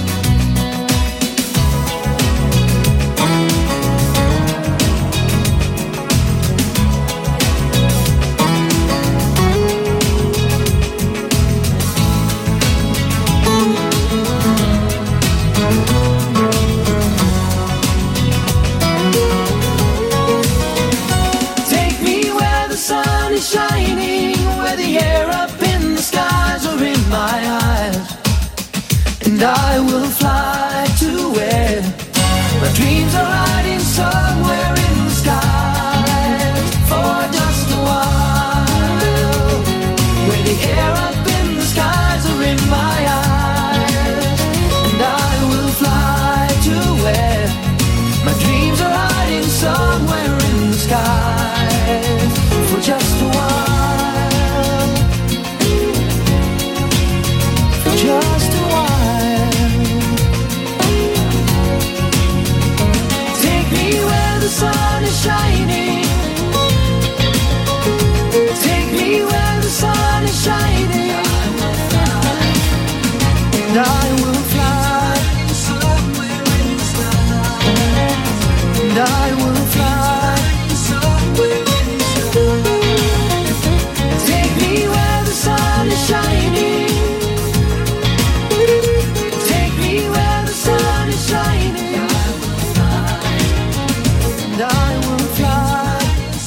Shining, where the air up in the skies are in my eyes, and I will fly to where my dreams are hiding somewhere in the skies for just a while. Where the air up in the skies are in my eyes, and I will fly to where my dreams are hiding somewhere in the skies for just a while. For just a while. Take me where the sun is shining. Take me where the sun is shining. And I will fly. And I will fly. Take me where the sun is shining. Take me where the sun is shining. And I will fly.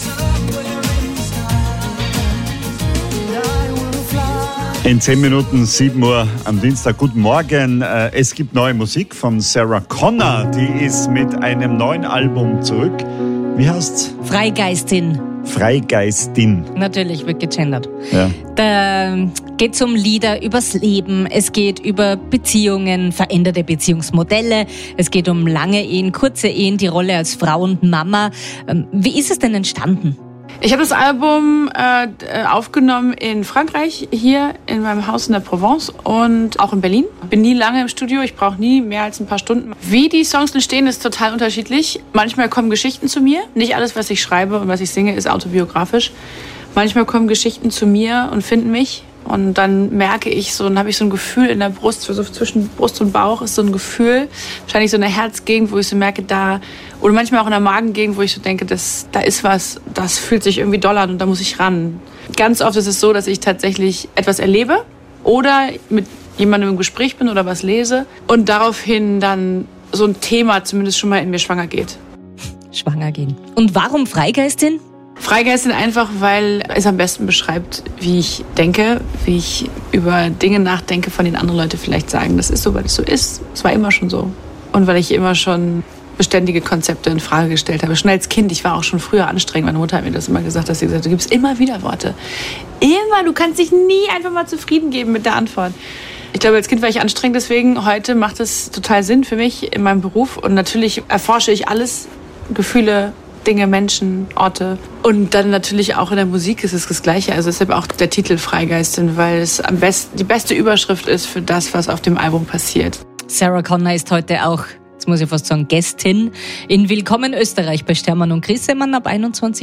And I will fly. In 10 Minuten 7 Uhr am Dienstag. Guten Morgen. Es gibt neue Musik von Sarah Connor. Die ist mit einem neuen Album zurück. Wie heißt's? Freigeistin. Freigeistin. Natürlich wird gegendert. Ja. Da geht es um Lieder übers Leben, es geht über Beziehungen, veränderte Beziehungsmodelle, es geht um lange Ehen, kurze Ehen, die Rolle als Frau und Mama. Wie ist es denn entstanden? Ich habe das Album aufgenommen in Frankreich, hier in meinem Haus in der Provence und auch in Berlin. Bin nie lange im Studio, ich brauche nie mehr als ein paar Stunden. Wie die Songs entstehen, ist total unterschiedlich. Manchmal kommen Geschichten zu mir. Nicht alles, was ich schreibe und was ich singe, ist autobiografisch. Manchmal kommen Geschichten zu mir und finden mich. Und dann merke ich so, dann habe ich so ein Gefühl in der Brust, so zwischen Brust und Bauch ist so ein Gefühl, wahrscheinlich so eine Herzgegend, wo ich so merke, da, oder manchmal auch in der Magengegend, wo ich so denke, da ist was, das fühlt sich irgendwie doll an und da muss ich ran. Ganz oft ist es so, dass ich tatsächlich etwas erlebe oder mit jemandem im Gespräch bin oder was lese und daraufhin dann so ein Thema zumindest schon mal in mir schwanger geht. Schwanger gehen. Und warum Freigeistin? Freigeistin einfach, weil es am besten beschreibt, wie ich denke, wie ich über Dinge nachdenke, von denen andere Leute vielleicht sagen, das ist so, weil es so ist. Es war immer schon so. Und weil ich immer schon beständige Konzepte in Frage gestellt habe. Schon als Kind, ich war auch schon früher anstrengend. Meine Mutter hat mir das immer gesagt, dass sie gesagt hat, du gibst immer Widerworte. Immer, du kannst dich nie einfach mal zufrieden geben mit der Antwort. Ich glaube, als Kind war ich anstrengend, deswegen heute macht es total Sinn für mich in meinem Beruf. Und natürlich erforsche ich alles, Gefühle, Dinge, Menschen, Orte. Und dann natürlich auch in der Musik ist es das Gleiche. Also deshalb auch der Titel Freigeistin, weil es am besten die beste Überschrift ist für das, was auf dem Album passiert. Sarah Connor ist heute auch, jetzt muss ich fast sagen, Gästin in Willkommen Österreich bei Stermann und Grissemann ab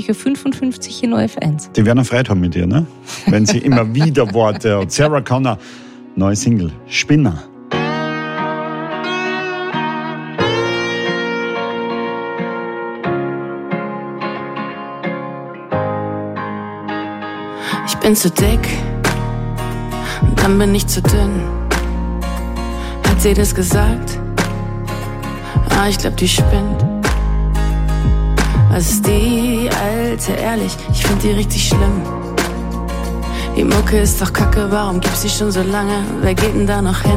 21.55 Uhr in ORF1. Die werden Freude haben mit ihr, ne? Wenn sie immer wieder Worte hat. Sarah Connor, neue Single, Spinner. Ich bin zu dick, und dann bin ich zu dünn. Hat sie das gesagt? Na, ich glaub, die spinnt. Was ist die Alte, ehrlich, ich find die richtig schlimm. Die Mucke ist doch kacke, warum gibt's die schon so lange? Wer geht denn da noch hin?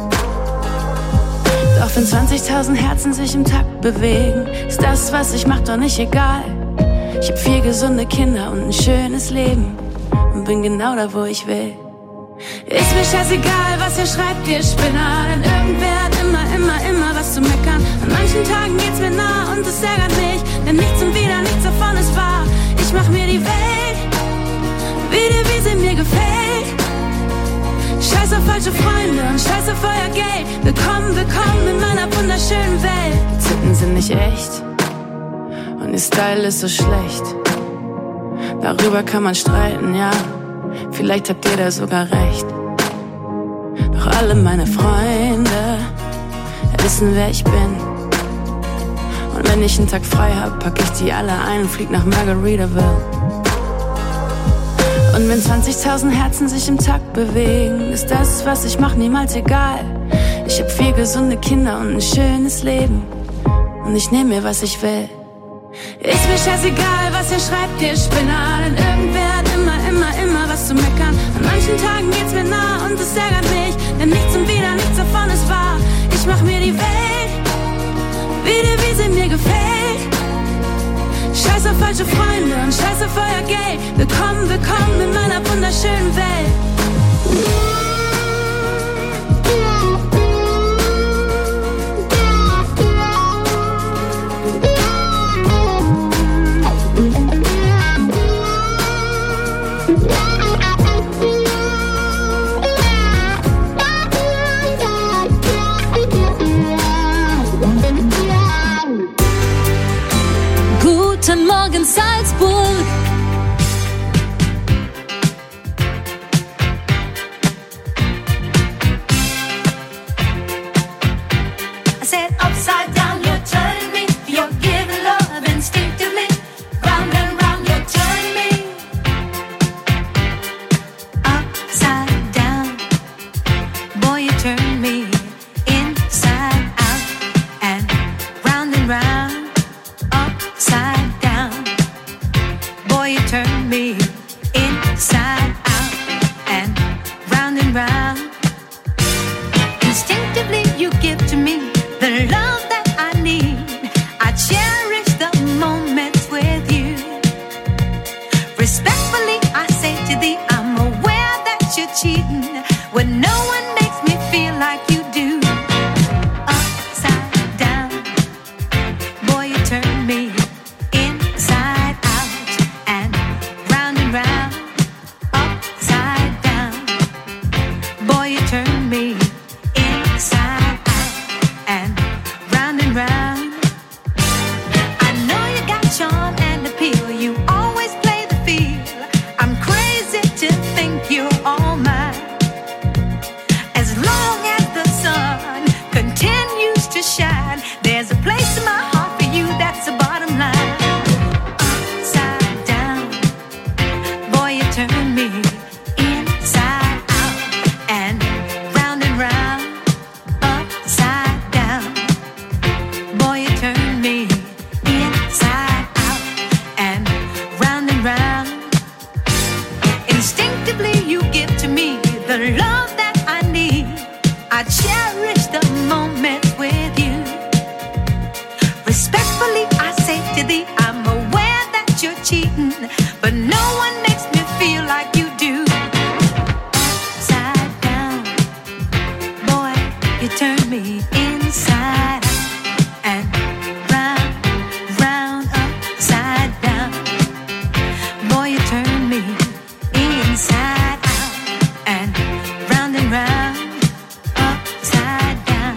Doch wenn 20.000 Herzen sich im Takt bewegen, ist das, was ich mach, doch nicht egal. Ich hab 4 gesunde Kinder und ein schönes Leben und bin genau da, wo ich will. Ist mir scheißegal, was ihr schreibt, ihr Spinner, denn irgendwer hat immer was zu meckern. An manchen Tagen geht's mir nah und es ärgert mich, denn nichts und wieder nichts davon ist wahr. Ich mach mir die Welt wieder, wie sie mir gefällt. Scheiß auf falsche Freunde und scheiß auf euer Geld. Willkommen in meiner wunderschönen Welt. Die Zitten sind nicht echt und ihr Style ist so schlecht. Darüber kann man streiten, ja, vielleicht habt ihr da sogar recht. Doch alle meine Freunde wissen, wer ich bin. Und wenn ich einen Tag frei hab, pack ich die alle ein und flieg nach Margaritaville. Und wenn 20.000 Herzen sich im Takt bewegen, ist das, was ich mach, niemals egal. Ich hab 4 gesunde Kinder und ein schönes Leben und ich nehm mir, was ich will. Ist mir scheißegal, was ihr schreibt, ihr Spinner, denn irgendwer hat immer was zu meckern. An manchen Tagen geht's mir nah und es ärgert mich, denn nichts und wieder nichts davon ist wahr. Ich mach mir die Welt wieder, wie sie mir gefällt. Scheiß auf falsche Freunde und scheiß auf euer Geld. Willkommen in meiner wunderschönen Welt. Guten Morgen Salzburg. I said upside down, you're turning me. You're giving love instinctively. Round and round, you're turning me. Upside down, boy, you turn me inside out and round. Upside down, boy, you turn me inside out and round. Instinctively, you give to me the love that I need. I cherish the moments with you. Respectfully, I say to thee, I'm aware that you're cheating when no one makes me feel like you do. Upside down, boy, you turn me inside out and round. Upside down, boy, you turn me inside out and round. I know you got charm and appeal. You always play the field. I'm crazy to think you're all mine. As long as the sun continues to shine, there's a place in my heart for you. That's the bottom line. Upside down, boy, you turn me inside out and round. Upside down, boy, you turn me inside out and round. Instinctively, you give to me the love that I need. I cherish the moments with you. Respectfully, I say to thee, I'm aware that you're cheating, but no one makes me feel like you do. Upside down, boy, you turn me inside out and round. Upside down, boy, you turn me inside out and round. Upside down,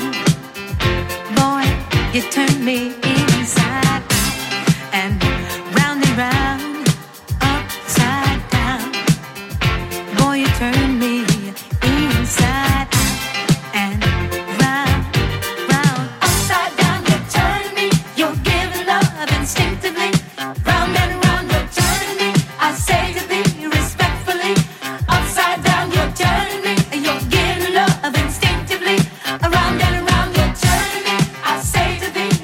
boy, you turn me inside out and round. Upside down, boy, you turn me inside out and round. Upside down, you turn me. You're giving love instinctively. Round and round, you're turning me. I say to thee respectfully. Upside down, you're turning me. You're giving love instinctively. Around and around, you're turning me. I say to thee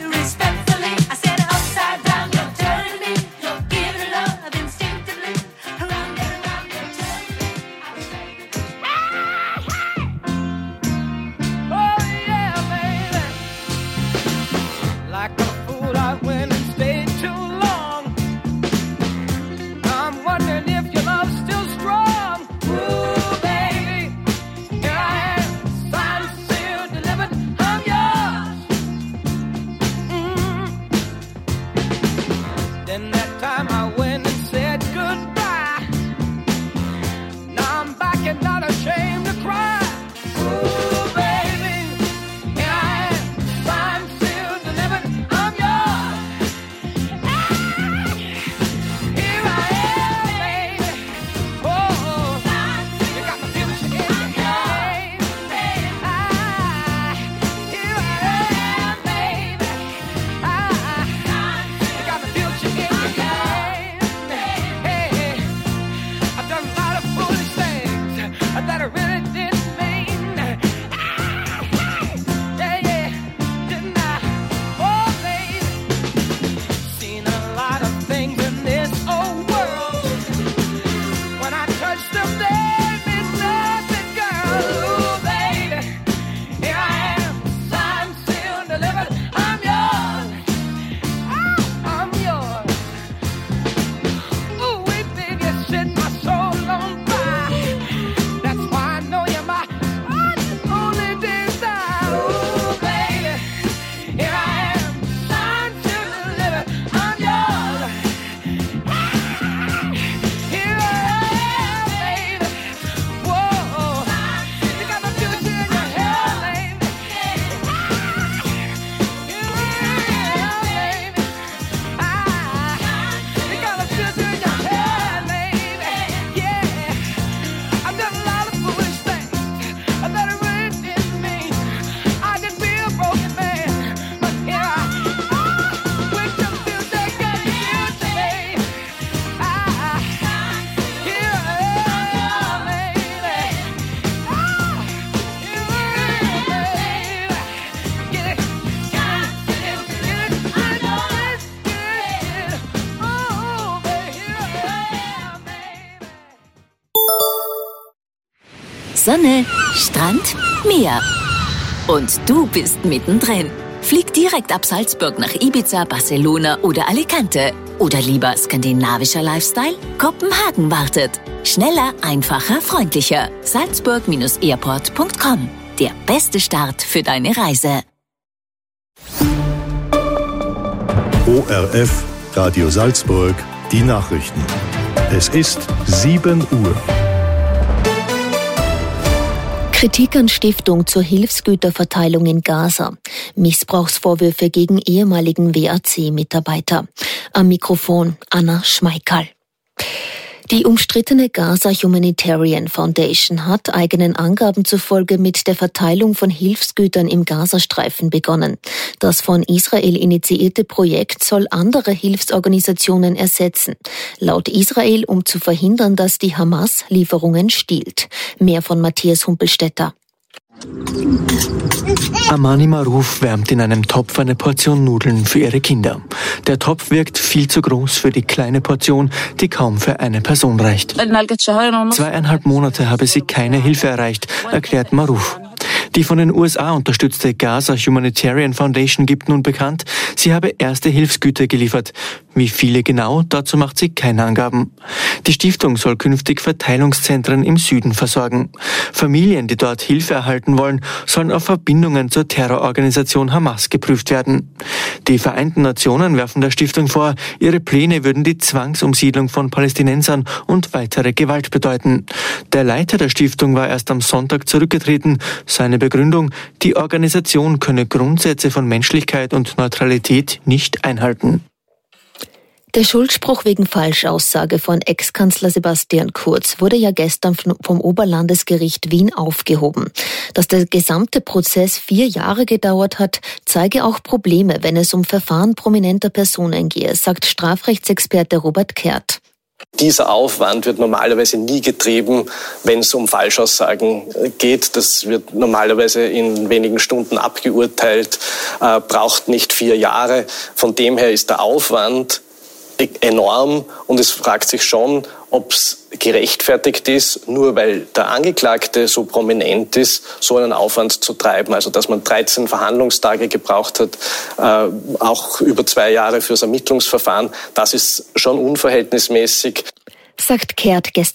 Sonne, Strand, Meer. Und du bist mittendrin. Flieg direkt ab Salzburg nach Ibiza, Barcelona oder Alicante. Oder lieber skandinavischer Lifestyle? Kopenhagen wartet. Schneller, einfacher, freundlicher. Salzburg-airport.com. Der beste Start für deine Reise. ORF, Radio Salzburg, die Nachrichten. Es ist 7 Uhr. Kritik an Stiftung zur Hilfsgüterverteilung in Gaza. Missbrauchsvorwürfe gegen ehemaligen WAC-Mitarbeiter. Am Mikrofon Anna Schmeickerl. Die umstrittene Gaza Humanitarian Foundation hat eigenen Angaben zufolge mit der Verteilung von Hilfsgütern im Gazastreifen begonnen. Das von Israel initiierte Projekt soll andere Hilfsorganisationen ersetzen. Laut Israel, um zu verhindern, dass die Hamas Lieferungen stiehlt. Mehr von Matthias Humpelstädter. Amani Maruf wärmt in einem Topf eine Portion Nudeln für ihre Kinder. Der Topf wirkt viel zu groß für die kleine Portion, die kaum für eine Person reicht. 2,5 Monate habe sie keine Hilfe erreicht, erklärt Maruf. Die von den USA unterstützte Gaza Humanitarian Foundation gibt nun bekannt, sie habe erste Hilfsgüter geliefert. Wie viele genau, dazu macht sie keine Angaben. Die Stiftung soll künftig Verteilungszentren im Süden versorgen. Familien, die dort Hilfe erhalten wollen, sollen auf Verbindungen zur Terrororganisation Hamas geprüft werden. Die Vereinten Nationen werfen der Stiftung vor, ihre Pläne würden die Zwangsumsiedlung von Palästinensern und weitere Gewalt bedeuten. Der Leiter der Stiftung war erst am Sonntag zurückgetreten. Seine Begründung, die Organisation könne Grundsätze von Menschlichkeit und Neutralität nicht einhalten. Der Schuldspruch wegen Falschaussage von Ex-Kanzler Sebastian Kurz wurde ja gestern vom Oberlandesgericht Wien aufgehoben. Dass der gesamte Prozess 4 Jahre gedauert hat, zeige auch Probleme, wenn es um Verfahren prominenter Personen gehe, sagt Strafrechtsexperte Robert Kehrt. Dieser Aufwand wird normalerweise nie getrieben, wenn es um Falschaussagen geht. Das wird normalerweise in wenigen Stunden abgeurteilt, braucht nicht 4 Jahre. Von dem her ist der Aufwand enorm und es fragt sich schon, ob es gerechtfertigt ist, nur weil der Angeklagte so prominent ist, so einen Aufwand zu treiben. Also dass man 13 Verhandlungstage gebraucht hat, auch über 2 Jahre fürs Ermittlungsverfahren, das ist schon unverhältnismäßig. Sagt Kehrt gestern.